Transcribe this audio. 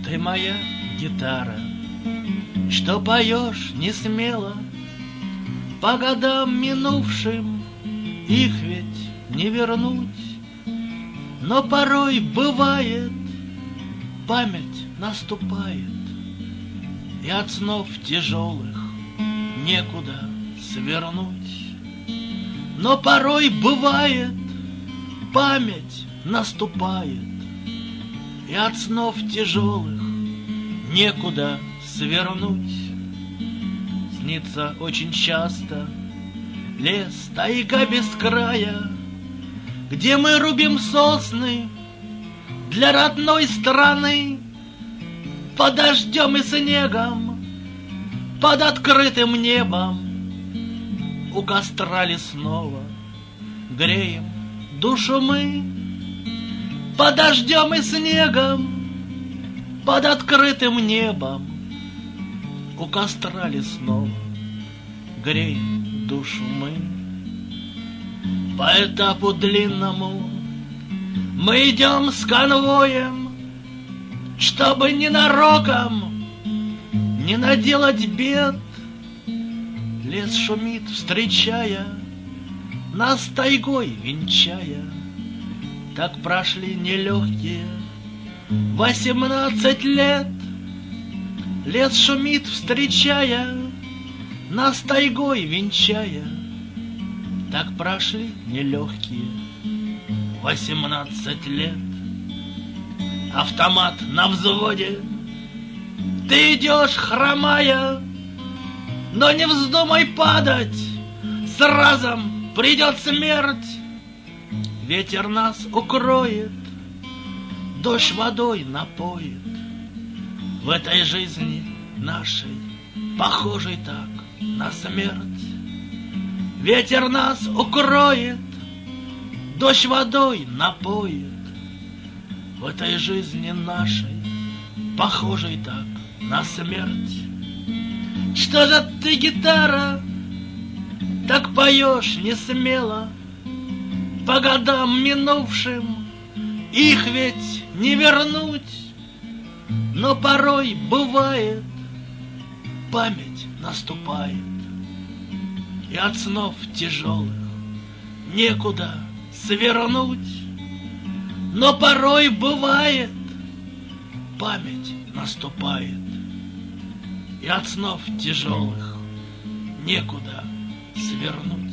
Ты моя гитара, что поешь не смело. По годам минувшим их ведь не вернуть. Но порой бывает, память наступает, и от снов тяжелых некуда свернуть. Но порой бывает, память наступает, и от снов тяжелых некуда свернуть. Снится очень часто лес, тайга без края, где мы рубим сосны для родной страны. Под дождем и снегом, под открытым небом, у костра лесного греем душу мы. Под дождем и снегом, под открытым небом, у костра лесного греем душу мы. По этапу длинному мы идем с конвоем, чтобы ненароком не наделать бед. Лес шумит, встречая, нас тайгой венчая. Так прошли нелегкие 18 лет. Лес шумит, встречая, нас тайгой венчая. Так прошли нелегкие 18 лет. Автомат на взводе, ты идешь хромая, но не вздумай падать, с разом придет смерть. Ветер нас укроет, дождь водой напоит. В этой жизни нашей, похожей так на смерть. Ветер нас укроет, дождь водой напоит. В этой жизни нашей, похожей так на смерть. Что же ты, гитара, так поешь не смело? По годам минувшим их ведь не вернуть. Но порой бывает, память наступает, и от снов тяжелых некуда свернуть. Но порой бывает, память наступает, и от снов тяжелых некуда свернуть.